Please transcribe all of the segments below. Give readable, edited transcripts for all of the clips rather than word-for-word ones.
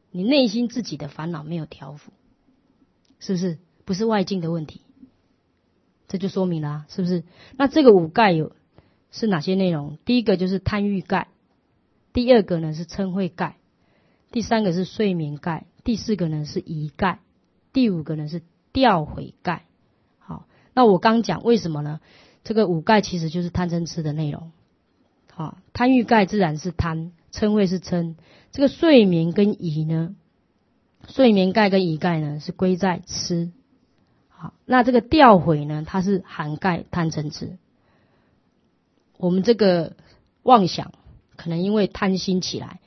你内心自己的烦恼没有调伏，是不是？不是外境的问题，这就说明了啊，是不是？那这个五盖是哪些内容？第一个就是贪欲盖，第二个呢是嗔恚盖，第三个是睡眠盖，第四个呢是疑盖，第五个呢是掉悔盖。好，那我刚讲为什么呢？这个五盖其实就是贪嗔痴的内容。好，贪欲盖自然是贪，嗔恚是嗔。这个睡眠跟疑呢，睡眠盖跟疑盖呢是归在痴。好，那这个掉悔呢，它是涵盖贪嗔痴。我们这个妄想可能因为贪心起来，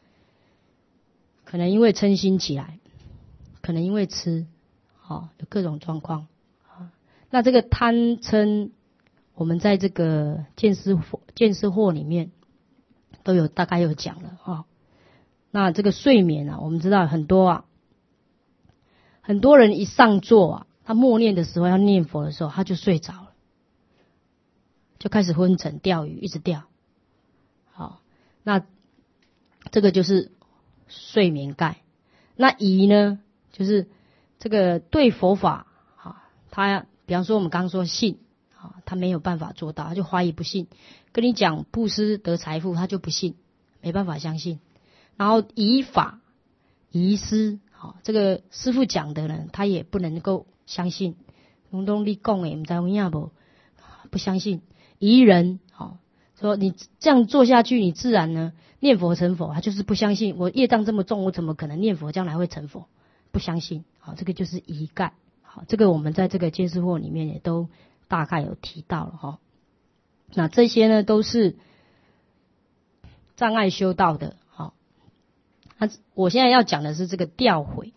可能因为嗔心起来，可能因为痴，有各种状况。那这个贪嗔，我们在这个见思惑里面都有大概有讲了。那这个睡眠啊，我们知道很多人一上座他默念的时候，要念佛的时候，他就睡着了，就开始昏沉钓鱼，一直钓。好，那这个就是睡眠盖。那疑呢，就是这个对佛法他比方说我们刚刚说信他没有办法做到，他就怀疑不信。跟你讲布施得财富，他就不信，没办法相信。然后疑法疑师，这个师父讲的人他也不能够相信，拢你讲的不知有影无，不相信。疑人，说你这样做下去，你自然呢念佛成佛，他就是不相信。我业障这么重，我怎么可能念佛将来会成佛？不相信。这个就是疑盖。这个我们在这个见思惑里面也都大概有提到了。那这些呢都是障碍修道的。那我现在要讲的是这个掉悔，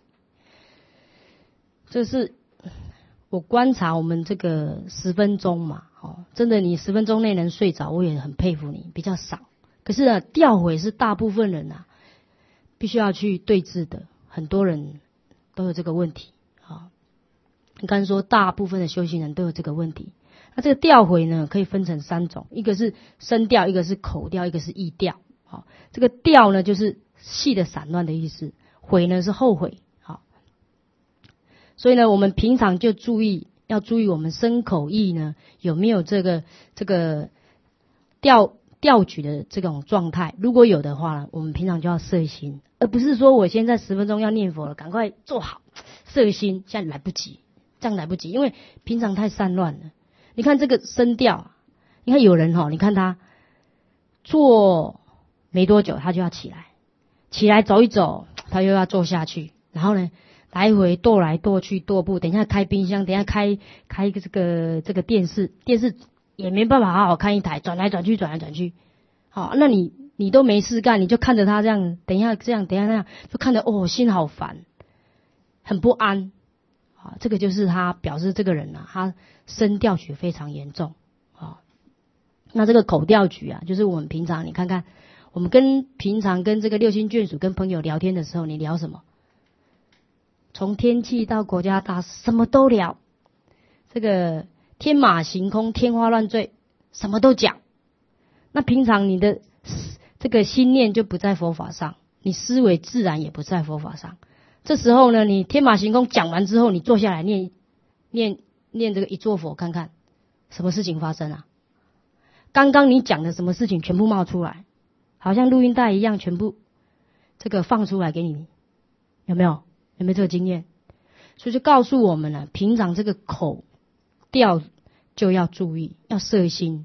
这是我观察我们这个10分钟嘛，真的你10分钟内能睡着，我也很佩服你，比较少。可是呢，掉悔是大部分人必须要去对治的，很多人都有这个问题。你刚才说大部分的修行人都有这个问题。那这个掉悔呢，可以分成3种，一个是身掉，一个是口掉，一个是意掉。这个掉呢，就是细的散乱的意思，悔呢是后悔。所以呢，我们平常就要注意我们身口意呢有没有这个掉举的这种状态。如果有的话呢，我们平常就要摄心，而不是说我现在10分钟要念佛了，赶快做好摄心，现在来不及，这样来不及，因为平常太散乱了。你看这个声调，你看有人你看他坐没多久他就要起来走一走，他又要坐下去，然后呢来回踱来踱去踱步，等一下开冰箱，等一下开这个电视也没办法好好看一台，转来转去。好，那你都没事干，你就看着他这样，等一下这样，等一下那样，就看着心好烦，很不安。这个就是他表示这个人他声调举非常严重。那这个口调举就是我们平常你看看，我们平常跟这个六亲眷属跟朋友聊天的时候，你聊什么？从天气到国家大事，什么都聊。这个天马行空，天花乱坠，什么都讲。那平常你的这个心念就不在佛法上，你思维自然也不在佛法上。这时候呢，你天马行空讲完之后，你坐下来念这个一座佛，看看什么事情发生刚刚你讲的什么事情全部冒出来，好像录音带一样，全部这个放出来给你，有没有这个经验？所以就告诉我们平常这个口调就要注意，要摄心。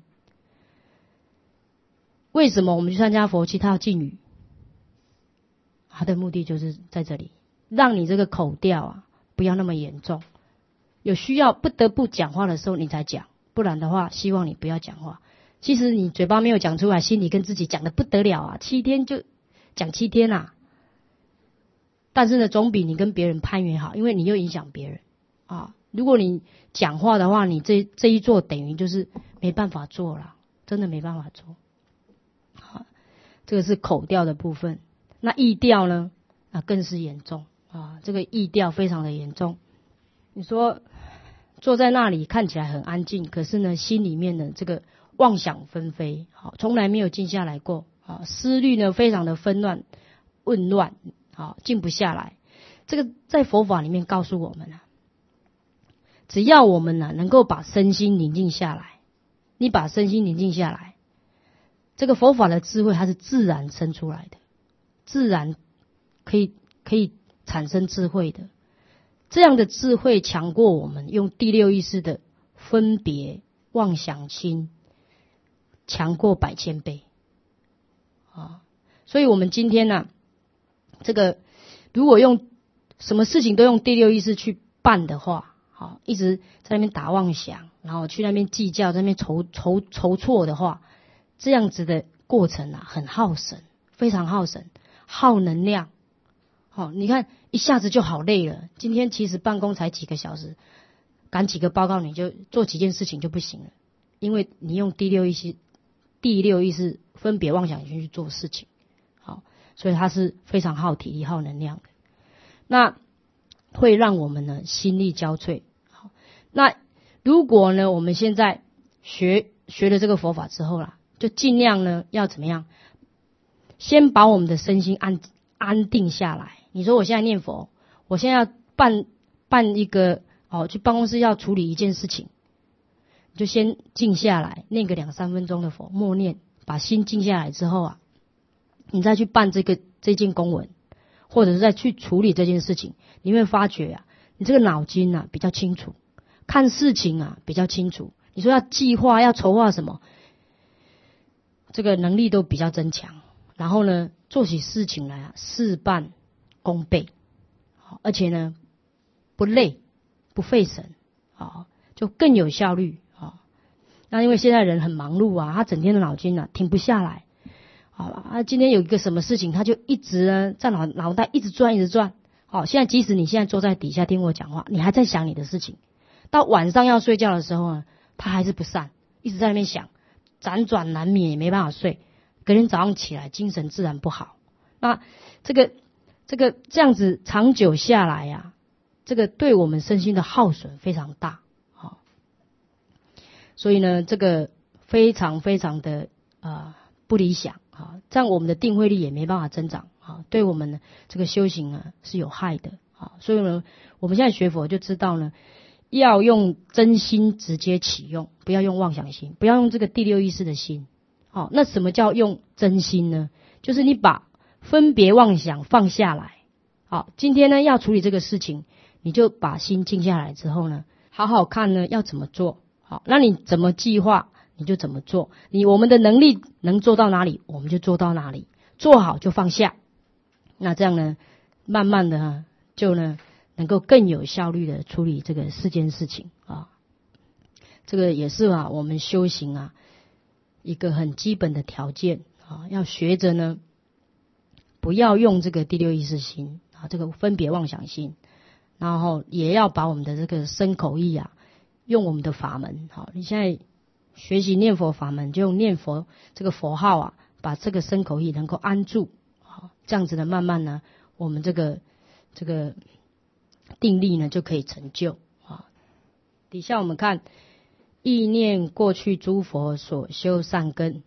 为什么我们去参加佛七，他要禁语？他的目的就是在这里，让你这个口调不要那么严重。有需要不得不讲话的时候你才讲，不然的话希望你不要讲话。其实你嘴巴没有讲出来，心里跟自己讲的不得了7天就讲7天但是呢，总比你跟别人攀缘好，因为你又影响别人如果你讲话的话，你这一做等于就是没办法做了，真的没办法做。这个是口调的部分。那意调呢？更是严重这个意调非常的严重。你说坐在那里看起来很安静，可是呢，心里面的这个妄想纷飞，从来没有静下来过思虑呢非常的纷乱混乱好，静不下来。这个在佛法里面告诉我们啊，只要我们呢能够把身心宁静下来，你把身心宁静下来，这个佛法的智慧它是自然生出来的，自然可以产生智慧的。这样的智慧强过我们用第六意识的分别妄想心，强过百千倍啊！所以我们今天呢，这个如果用什么事情都用第六意识去办的话，好，一直在那边打妄想，然后去那边计较，在那边筹措的话，这样子的过程啊，很耗神，非常耗神，耗能量。好，你看一下子就好累了。今天其实办公才几个小时，赶几个报告，你就做几件事情就不行了，因为你用第六意识分别妄想心去做事情，好，所以它是非常耗体力、耗能量的。那会让我们呢心力交瘁。好，那如果呢我们现在学了这个佛法之后啦，就尽量呢要怎么样？先把我们的身心安定下来。你说我现在念佛，我现在要办一个去办公室要处理一件事情，你就先静下来，念个2-3分钟的佛，默念，把心静下来之后啊，你再去办这件公文，或者是再去处理这件事情，你会发觉啊，你这个脑筋啊比较清楚，看事情啊比较清楚。你说要计划、要筹划什么，这个能力都比较增强。然后呢，做起事情来啊，事半功倍，而且呢，不累、不费神，就更有效率啊。那因为现在人很忙碌啊，他整天的脑筋啊停不下来，今天有一个什么事情，他就一直呢在脑袋一直转。现在即使你现在坐在底下听我讲话，你还在想你的事情，到晚上要睡觉的时候呢，他还是不散，一直在那边想，辗转难眠，也没办法睡。隔天早上起来精神自然不好。那这样子长久下来呀，这个对我们身心的耗损非常大。所以呢，这个非常非常的不理想啊，这样我们的定慧力也没办法增长啊，对我们这个修行啊是有害的啊。所以呢，我们现在学佛就知道呢，要用真心直接启用，不要用妄想心，不要用这个第六意识的心。好，那什么叫用真心呢？就是你把分别妄想放下来。好，今天呢要处理这个事情，你就把心静下来之后呢，好好看呢要怎么做。好，那你怎么计划你就怎么做，我们的能力能做到哪里我们就做到哪里，做好就放下。那这样呢，慢慢的就呢能够更有效率的处理这个4件事情啊。这个也是我们修行一个很基本的条件要学着呢，不要用这个第六意识心这个分别妄想心，然后也要把我们的这个身口意用我们的法门。好，你现在学习念佛法门，就用念佛这个佛号把这个身口意能够安住。好，这样子呢，慢慢呢，我们这个定力呢就可以成就。底下我们看。意念过去诸佛所修善根，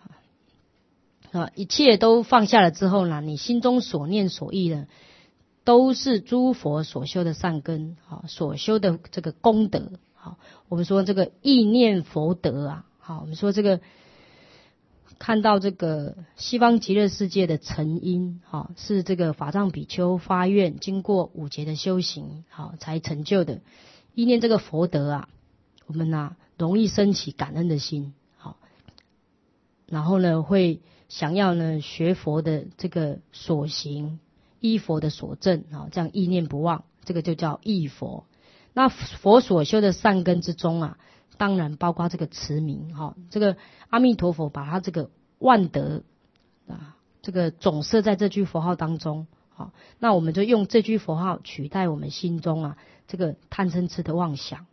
一切都放下了之后呢，你心中所念所意呢，都是诸佛所修的善根，所修的这个功德。好，我们说这个意念佛德好，我们说这个看到这个西方极乐世界的成因，是这个法藏比丘发愿，经过5劫的修行，才成就的。意念这个佛德我们容易升起感恩的心，好，然后呢会想要呢学佛的这个所行，依佛的所证，这样意念不忘，这个就叫忆佛。那佛所修的善根之中当然包括这个持名，这个阿弥陀佛把他这个万德这个总摄在这句佛号当中，好，那我们就用这句佛号取代我们心中这个贪嗔痴的妄想。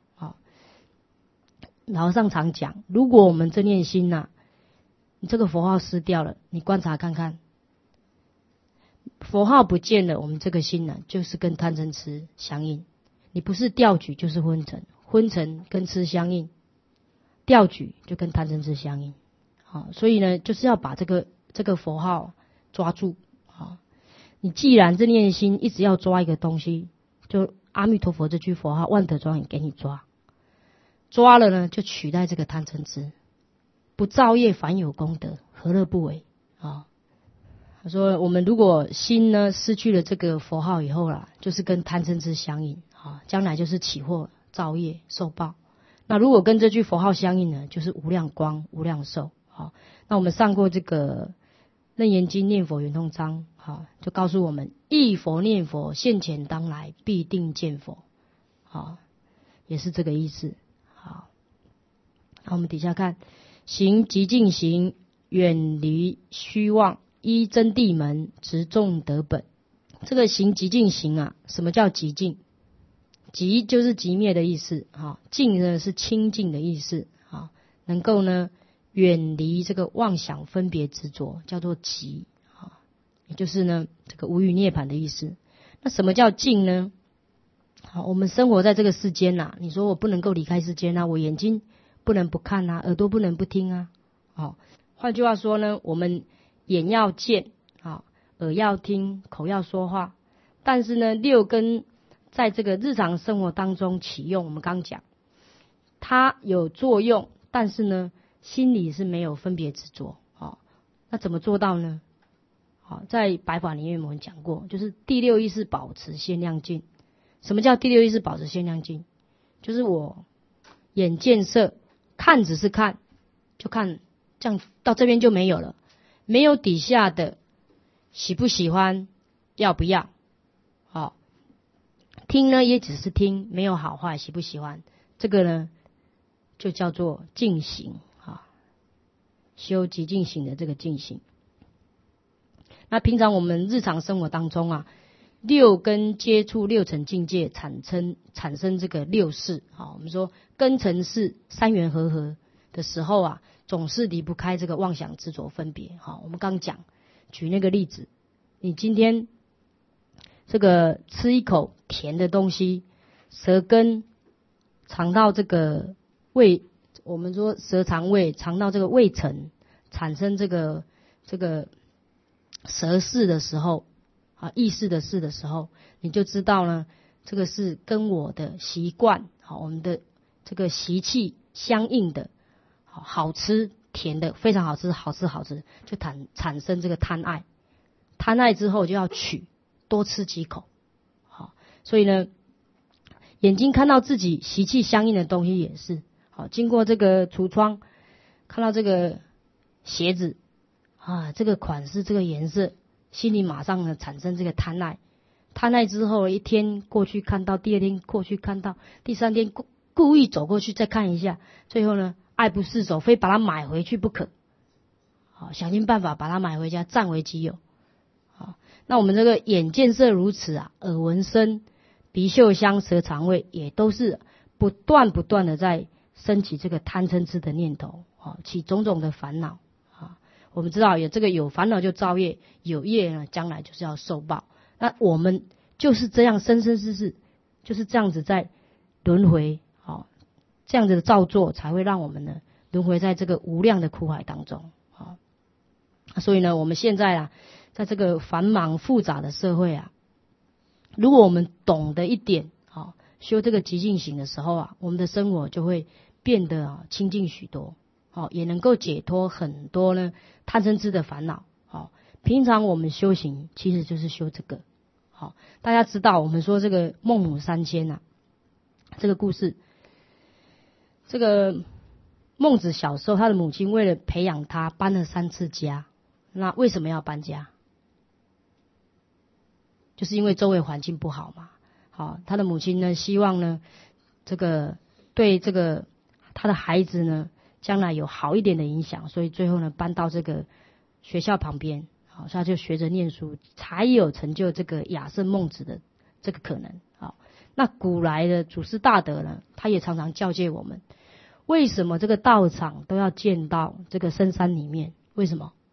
老和尚常讲，如果我们这念心你这个佛号失掉了，你观察看看，佛号不见了，我们这个心就是跟贪嗔痴相应。你不是调举就是昏沉，昏沉跟痴相应，调举就跟贪嗔痴相应。好，所以呢，就是要把这个佛号抓住。好， 你既然这念心一直要抓一个东西，就阿弥陀佛这句佛号万德庄严给你抓，抓了呢就取代这个贪嗔痴，不造业反有功德，何乐不为啊？他说我们如果心呢失去了这个佛号以后啦，就是跟贪嗔痴相应啊，将来就是起祸造业受报。那如果跟这句佛号相应呢，就是无量光无量寿。好，那我们上过这个楞严经念佛圆通章，好，就告诉我们忆佛念佛现前当来必定见佛，好，也是这个意思。好，那我们底下看行极静行，远离虚妄，依真谛门，直众得本。这个行极静行啊，什么叫极静？极就是极灭的意思，静呢是清净的意思，能够呢远离这个妄想分别执着，叫做极，也就是呢这个无余涅槃的意思。那什么叫静呢？好，我们生活在这个世间呐，你说我不能够离开世间啊，我眼睛不能不看啊，耳朵不能不听啊，换句话说呢，我们眼要见，耳要听，口要说话，但是呢六根在这个日常生活当中启用，我们刚讲它有作用，但是呢心里是没有分别执着，那怎么做到呢？在白法里面我们讲过，就是第六意识保持限量境。什么叫第六意识保持限量境？就是我眼见色，看只是看，就看，这样到这边就没有了，没有底下的喜不喜欢，要不要，听呢也只是听，没有好坏喜不喜欢，这个呢就叫做净行，修极净行的这个净行。那平常我们日常生活当中啊，六根接触六尘境界，产生这个六识，我们说根尘识三缘和合的时候啊，总是离不开这个妄想执着分别。我们刚讲举那个例子，你今天这个吃一口甜的东西，舌根尝到这个味，我们说舌尝味，尝到这个味尘，产生这个舌识的时候，意识的识的时候，你就知道呢，这个是跟我的习惯，我们的这个习气相应的，好吃甜的非常好吃，就产生这个贪爱，贪爱之后就要取，多吃几口，所以呢，眼睛看到自己习气相应的东西也是，经过这个橱窗看到这个鞋子这个款式这个颜色，心里马上呢产生这个贪爱，贪爱之后一天过去看到，第二天过去看到，第三天故意走过去再看一下，最后呢爱不释手，非把它买回去不可，想尽办法把它买回家占为己有。那我们这个眼见色如此啊，耳闻声，鼻嗅香，舌尝味，也都是不断的在升起这个贪嗔痴的念头，起种种的烦恼。我们知道有烦恼就造业，有业呢将来就是要受报。那我们就是这样生生世世就是这样子在轮回，这样子的造作才会让我们呢轮回在这个无量的苦海当中。所以呢我们现在啊在这个繁忙复杂的社会啊，如果我们懂得一点，修这个极静行的时候啊，我们的生活就会变得清净许多，也能够解脱很多呢贪嗔痴的烦恼。平常我们修行其实就是修这个。大家知道我们说这个孟母三迁啊，这个故事，这个孟子小时候他的母亲为了培养他搬了3次家，那为什么要搬家？就是因为周围环境不好嘛。他的母亲呢希望呢这个对这个他的孩子呢将来有好一点的影响，所以最后呢搬到这个学校旁边，所以他就学着念书，才有成就这个亚圣孟子的这个可能。那古来的祖师大德呢，他也常常教诫我们，为什么这个道场都要建到这个深山里面？为什么？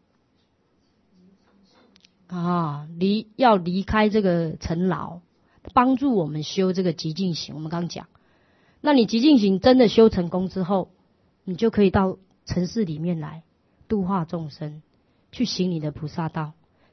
要离开这个尘劳，帮助我们修这个极静行。我们刚讲，那你极静行真的修成功之后，你就可以到城市里面来度化众生，去行你的菩萨道，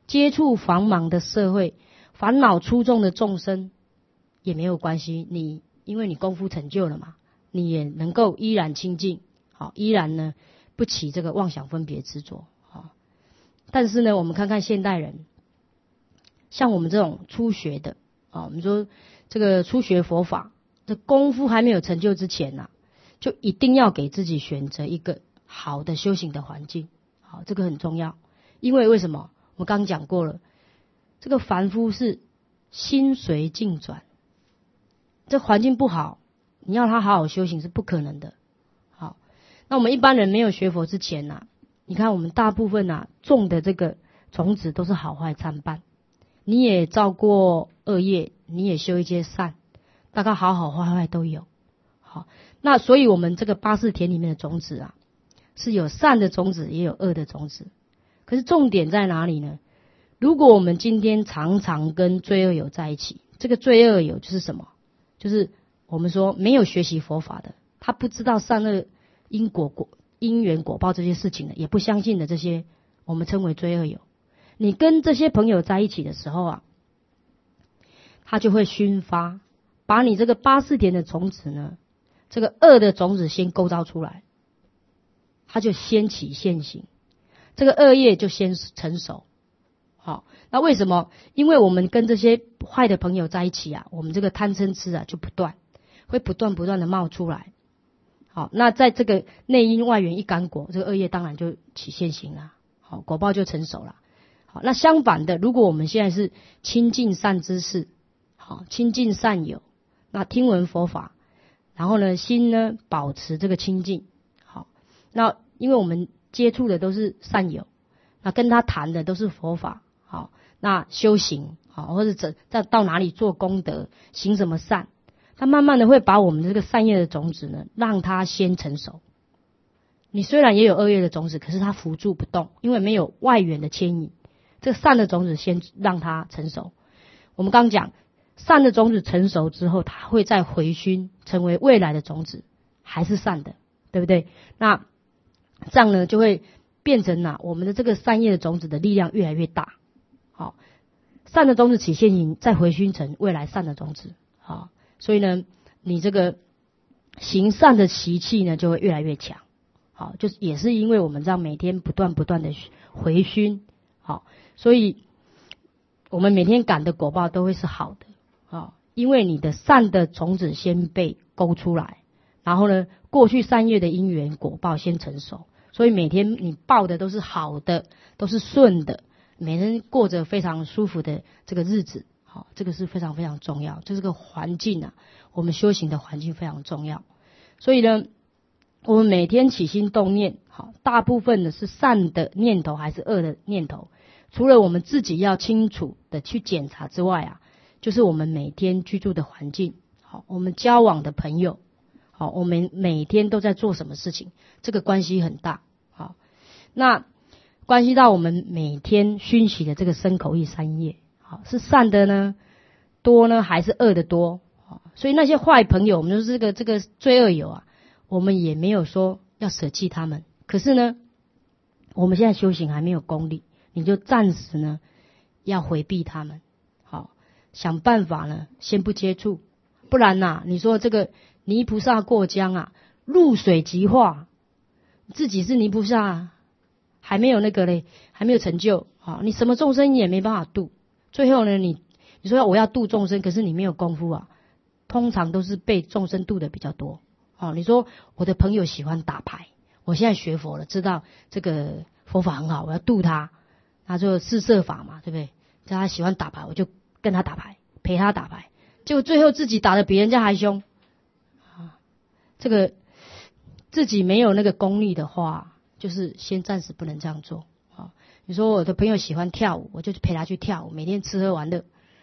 接触繁忙的社会，烦恼出众的众生也没有关系，因为你功夫成就了嘛，你也能够依然清净，好，依然呢不起这个妄想分别执着。好，但是呢，我们看看现代人，像我们这种初学的啊，我们说这个初学佛法，这功夫还没有成就之前啊，就一定要给自己选择一个好的修行的环境。好，这个很重要，因为为什么？我刚讲过了，这个凡夫是心随境转，这环境不好，你要他好好修行是不可能的。好，那我们一般人没有学佛之前啊，你看我们大部分啊种的这个种子都是好坏参半，你也造过恶业，你也修一些善，大概好好坏坏都有。好，那所以我们这个八识田里面的种子啊，是有善的种子，也有恶的种子。可是重点在哪里呢？如果我们今天常常跟罪恶友在一起，这个罪恶友就是什么？就是我们说没有学习佛法的，他不知道善恶因缘果报这些事情的，也不相信的这些，我们称为罪恶友。你跟这些朋友在一起的时候啊，他就会熏发，把你这个八识田的种子呢，这个恶的种子先构造出来，他就先起现行，这个恶业就先成熟。好，那为什么？因为我们跟这些坏的朋友在一起啊，我们这个贪嗔痴啊就会不断的冒出来。好，那在这个内因外缘一干果，这个恶业当然就起现行了。好，果报就成熟了。好，那相反的，如果我们现在是亲近善知识，好，亲近善友，那听闻佛法，然后呢心呢保持这个清净。好，那因为我们接触的都是善友，那跟他谈的都是佛法。好，那修行好，或者到哪里做功德，行什么善，他慢慢的会把我们这个善业的种子呢，让它先成熟。你虽然也有恶业的种子，可是它扶住不动，因为没有外缘的牵引。这个善的种子先让它成熟。我们刚讲善的种子成熟之后，它会再回熏，成为未来的种子，还是善的，对不对？那这样呢，就会变成我们的这个善业的种子的力量越来越大。好，善的种子起现行，再回熏成未来善的种子。好，所以呢，你这个行善的习气呢，就会越来越强。好，就是也是因为我们这样每天不断的回熏。好，所以我们每天感的果报都会是好的。好，因为你的善的种子先被勾出来，然后呢，过去善业的因缘果报先成熟，所以每天你报的都是好的，都是顺的，每天过着非常舒服的这个日子。好，这个是非常非常重要，这个环境啊，我们修行的环境非常重要。所以呢，我们每天起心动念，好，大部分的是善的念头还是恶的念头，除了我们自己要清楚的去检查之外啊，就是我们每天居住的环境，好，我们交往的朋友，好，我们每天都在做什么事情，这个关系很大。好，那关系到我们每天熏习的这个身口意三业，好，是善的呢多呢，还是恶的多？好，所以那些坏朋友，我们说这个罪恶友啊，我们也没有说要舍弃他们，可是呢，我们现在修行还没有功力，你就暂时呢要回避他们。好，想办法呢先不接触，不然你说这个泥菩萨过江啊，入水即化，自己是泥菩萨，还没有那个嘞，还没有成就，好，你什么众生也没办法度。最后呢，你说我要度众生，可是你没有功夫啊，通常都是被众生度的比较多。好，你说我的朋友喜欢打牌，我现在学佛了，知道这个佛法很好，我要度他，他就四摄法嘛，对不对？叫他喜欢打牌，我就跟他打牌，陪他打牌，结果最后自己打得比人家还凶啊！这个自己没有那个功力的话，就是先暂时不能这样做。好，你说我的朋友喜欢跳舞，我就陪他去跳舞，每天吃喝玩乐，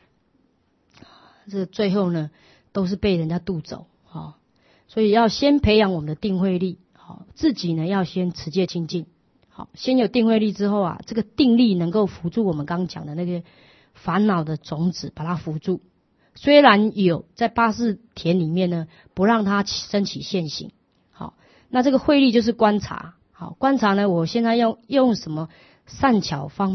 这最后呢都是被人家渡走。好，所以要先培养我们的定慧力。好，自己呢要先持戒清净。好，先有定慧力之后啊，这个定力能够扶住我们刚刚讲的那个烦恼的种子，把它扶住。虽然有在八识田里面呢，不让它升起现行。好，那这个慧力就是观察。好，观察呢，我现在要用什么善巧方便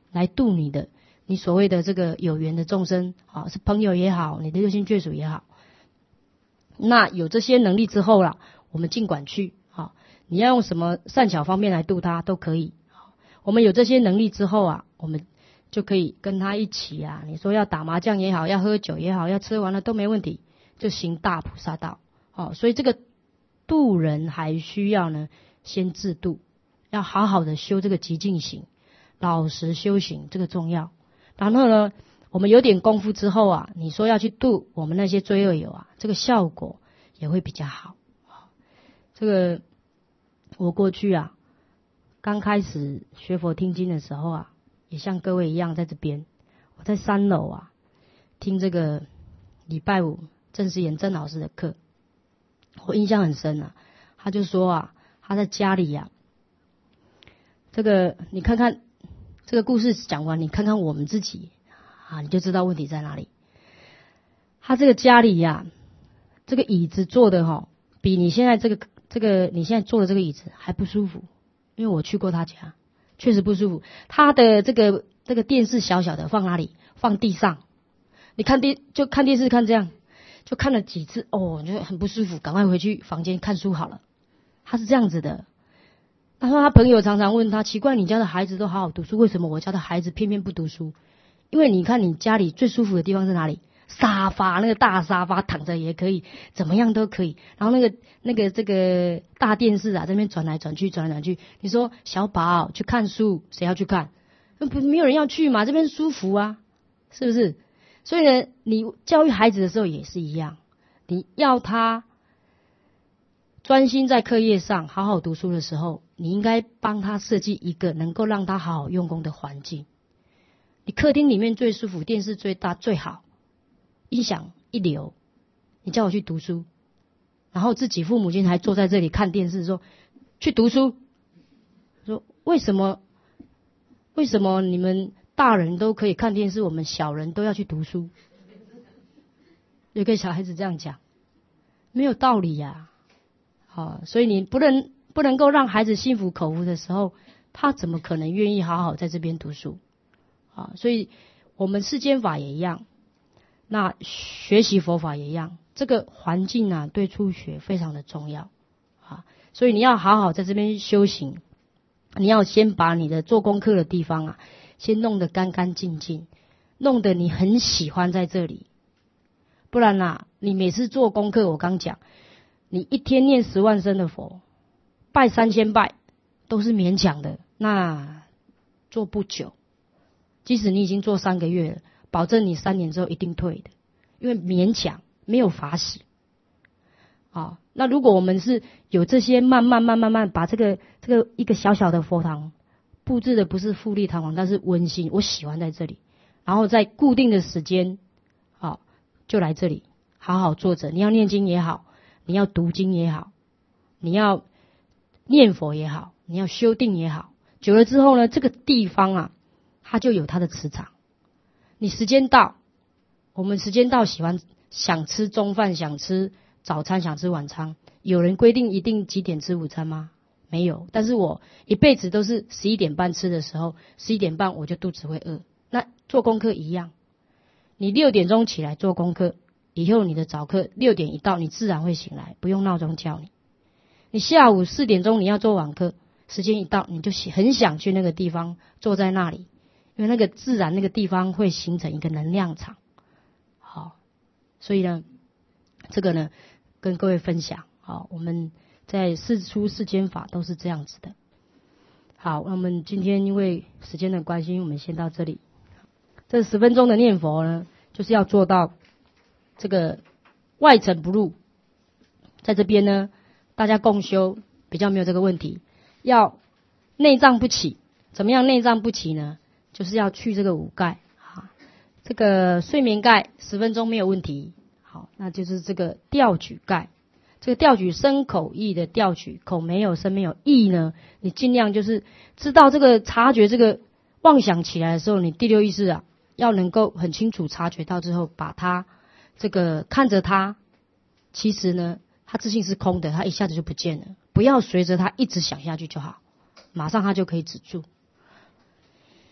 来度你的，你所谓的这个有缘的众生，是朋友也好，你的六亲眷属也好。那有这些能力之后啦，我们尽管去，你要用什么善巧方面来度他都可以。我们有这些能力之后啊，我们就可以跟他一起啊，你说要打麻将也好，要喝酒也好，要吃完了都没问题，就行大菩萨道。所以这个度人还需要呢，先自度，要好好的修这个极静行，老实修行，这个重要。然后呢，我们有点功夫之后啊，你说要去度我们那些罪恶友啊，这个效果也会比较好。这个我过去啊，刚开始学佛听经的时候啊，也像各位一样在这边，我在3楼啊听这个礼拜五郑思妍郑老师的课，我印象很深啊。他就说啊，他在家里啊，这个你看看这个故事讲完，你看看我们自己啊，你就知道问题在哪里。他这个家里呀，这个椅子坐的比你现在这个你现在坐的这个椅子还不舒服，因为我去过他家，确实不舒服。他的这个电视小小的放哪里？放地上。你看就看电视看这样，就看了几次，就很不舒服，赶快回去房间看书好了。他是这样子的。他说他朋友常常问他，奇怪你家的孩子都好好读书，为什么我家的孩子偏偏不读书？因为你看你家里最舒服的地方是哪里？沙发，那个大沙发躺着也可以，怎么样都可以。然后这个大电视啊，这边转来转去，转来转去。你说小宝去看书，谁要去看？没有人要去嘛，这边舒服啊，是不是？所以呢，你教育孩子的时候也是一样，你要他专心在课业上，好好读书的时候，你应该帮他设计一个能够让他好好用功的环境。你客厅里面最舒服，电视最大最好，音响一流，你叫我去读书，然后自己父母亲还坐在这里看电视，说去读书。说为什么你们大人都可以看电视，我们小人都要去读书？有个小孩子这样讲，没有道理呀。所以你不能够让孩子心服口服的时候，他怎么可能愿意好好在这边读书？所以我们世间法也一样，那学习佛法也一样，这个环境啊对初学非常的重要。所以你要好好在这边修行，你要先把你的做功课的地方啊，先弄得干干净净，弄得你很喜欢在这里。不然啊，你每次做功课，我刚讲，你一天念10万声的佛，拜3000拜都是勉强的，那做不久。即使你已经做3个月了，保证你3年之后一定退的，因为勉强没有法使。那如果我们是有这些慢慢把这个一个小小的佛堂布置的不是富丽堂皇，但是温馨，我喜欢在这里，然后在固定的时间就来这里好好坐着。你要念经也好，你要读经也好，你要念佛也好，你要修定也好，久了之后呢，这个地方啊它就有它的磁场。你时间到，我们时间到想吃中饭，想吃早餐，想吃晚餐，有人规定一定几点吃午餐吗？没有。但是我一辈子都是11点半吃的时候，11点半我就肚子会饿。那做功课一样，你6点钟起来做功课，以后你的早课6点一到，你自然会醒来，不用闹钟叫你。你下午4点钟你要做晚课，时间一到，你就很想去那个地方坐在那里，因为那个自然那个地方会形成一个能量场。所以呢，这个呢跟各位分享。我们在世出世间法都是这样子的。好，那我们今天因为时间的关系，我们先到这里。这10分钟的念佛呢，就是要做到这个外尘不入。在这边呢，大家共修比较没有这个问题。要内脏不起，怎么样内脏不起呢？就是要去这个五盖。这个睡眠盖10分钟没有问题。好，那就是这个调举盖。这个调举身口意的调举，口没有身没有意呢，你尽量就是知道这个察觉这个妄想起来的时候，你第六意识啊要能够很清楚察觉到之后，把它这个看着它，其实呢它自性是空的，它一下子就不见了，不要随着它一直想下去就好，马上它就可以止住。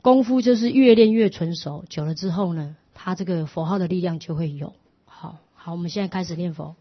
功夫就是越练越纯熟，久了之后呢，它这个佛号的力量就会有。好，我们现在开始念佛。